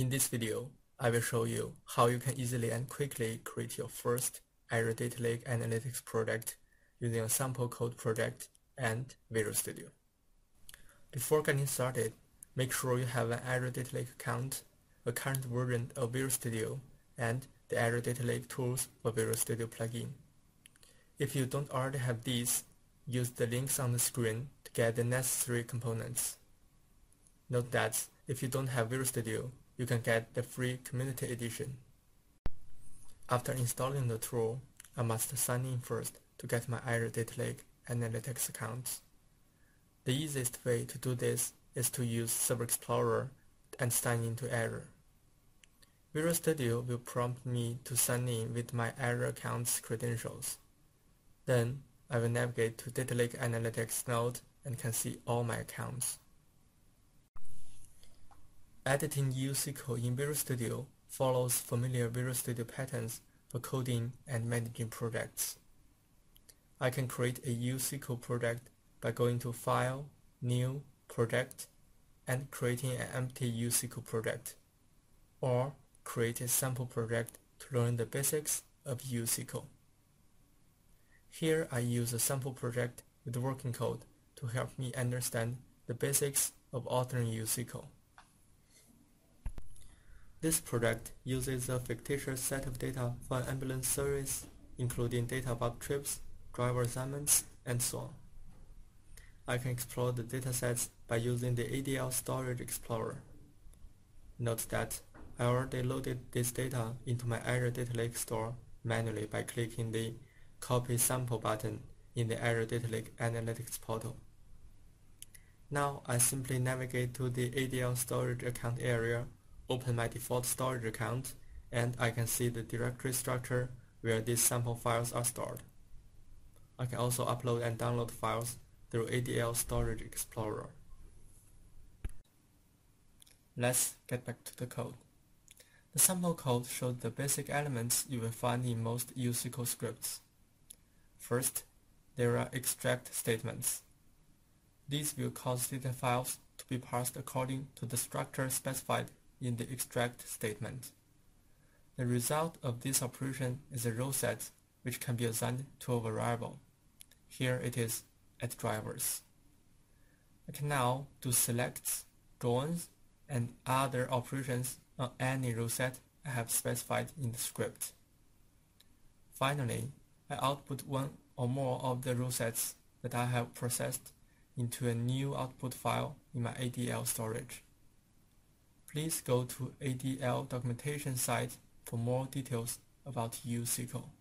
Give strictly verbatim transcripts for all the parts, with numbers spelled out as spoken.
In this video, I will show you how you can easily and quickly create your first Azure Data Lake Analytics project using a sample code project and Visual Studio. Before getting started, make sure you have an Azure Data Lake account, a current version of Visual Studio, and the Azure Data Lake Tools for Visual Studio plugin. If you don't already have these, use the links on the screen to get the necessary components. Note that if you don't have Visual Studio, you can get the free Community Edition. After installing the tool, I must sign in first to get my Azure Data Lake Analytics account. The easiest way to do this is to use Server Explorer and sign into Azure. Visual Studio will prompt me to sign in with my Azure account's credentials. Then, I will navigate to Data Lake Analytics node and can see all my accounts. Editing E U S Q L in Visual Studio follows familiar Visual Studio patterns for coding and managing projects. I can create a E U S Q L project by going to File, New, Project, and creating an empty E U S Q L project, or create a sample project to learn the basics of E U S Q L. Here I use a sample project with working code to help me understand the basics of authoring E U S Q L. This project uses a fictitious set of data for an ambulance service, including data about trips, driver assignments, and so on. I can explore the datasets by using the A D L Storage Explorer. Note that I already loaded this data into my Azure Data Lake store manually by clicking the Copy Sample button in the Azure Data Lake Analytics portal. Now I simply navigate to the A D L Storage account area, open my default storage account, and I can see the directory structure where these sample files are stored. I can also upload and download files through A D L Storage Explorer. Let's get back to the code. The sample code shows the basic elements you will find in most E U S Q L scripts. First, there are extract statements. These will cause data files to be parsed according to the structure specified in the extract statement. The result of this operation is a row set which can be assigned to a variable. Here it is at drivers. I can now do selects, joins, and other operations on any row set I have specified in the script. Finally, I output one or more of the row sets that I have processed into a new output file in my A D L storage. Please go to A D L documentation site for more details about E U S Q L.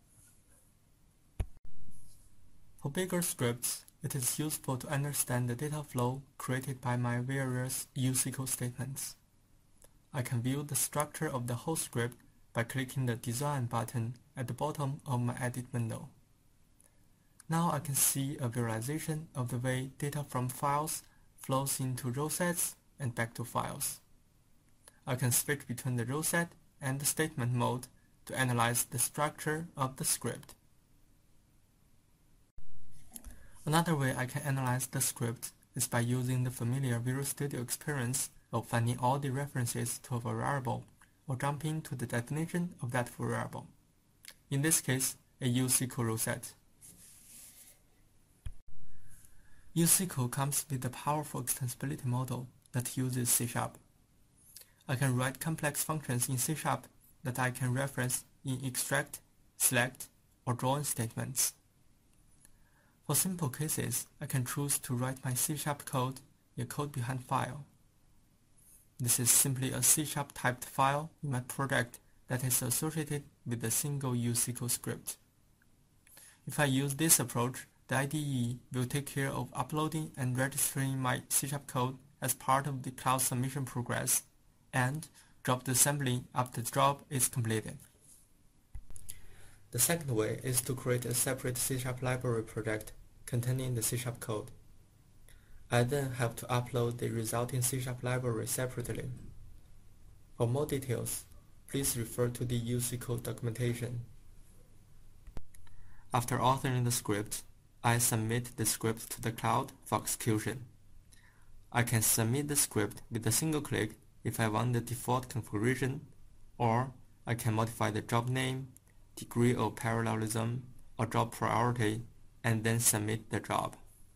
For bigger scripts, it is useful to understand the data flow created by my various E U S Q L statements. I can view the structure of the whole script by clicking the Design button at the bottom of my edit window. Now I can see a visualization of the way data from files flows into row sets and back to files. I can switch between the row set and the statement mode to analyze the structure of the script. Another way I can analyze the script is by using the familiar Visual Studio experience of finding all the references to a variable or jumping to the definition of that variable. In this case, a E U S Q L row set. E U S Q L comes with a powerful extensibility model that uses C sharp. I can write complex functions in C sharp that I can reference in extract, select, or join statements. For simple cases, I can choose to write my C sharp code in a code behind file. This is simply a C sharp typed file in my project that is associated with a single E U S Q L script. If I use this approach, the I D E will take care of uploading and registering my C sharp code as part of the cloud submission progress, and drop the assembly after the job is completed. The second way is to create a separate C sharp library project containing the C sharp code. I then have to upload the resulting C sharp library separately. For more details, please refer to the E U S Q L documentation. After authoring the script, I submit the script to the cloud for execution. I can submit the script with a single click if I want the default configuration, or I can modify the job name, degree of parallelism, or job priority, and then submit the job.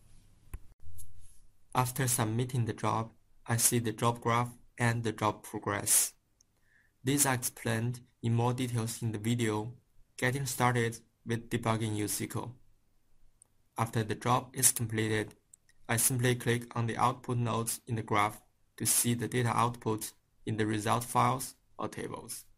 After submitting the job, I see the job graph and the job progress. These are explained in more details in the video, Getting Started with Debugging U S Q L. After the job is completed, I simply click on the output nodes in the graph to see the data output in the result files or tables.